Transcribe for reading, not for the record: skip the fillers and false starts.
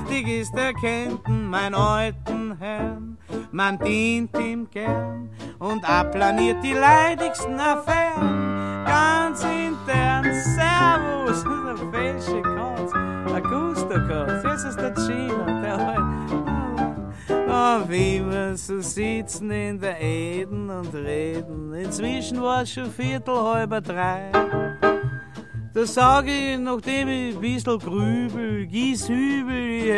wichtig ist erkennten, mein alten Herrn. Man dient ihm gern und abplaniert die leidigsten Affären. Ganz intern, Servus, der fesche Katz, Augusto Katz, jetzt ist der Gino, der halt. Oh, wie wir so sitzen in der Eden und reden, inzwischen war's schon 2:45. Da sag ich, nachdem ich ein bisschen grübel, gieß Hübel,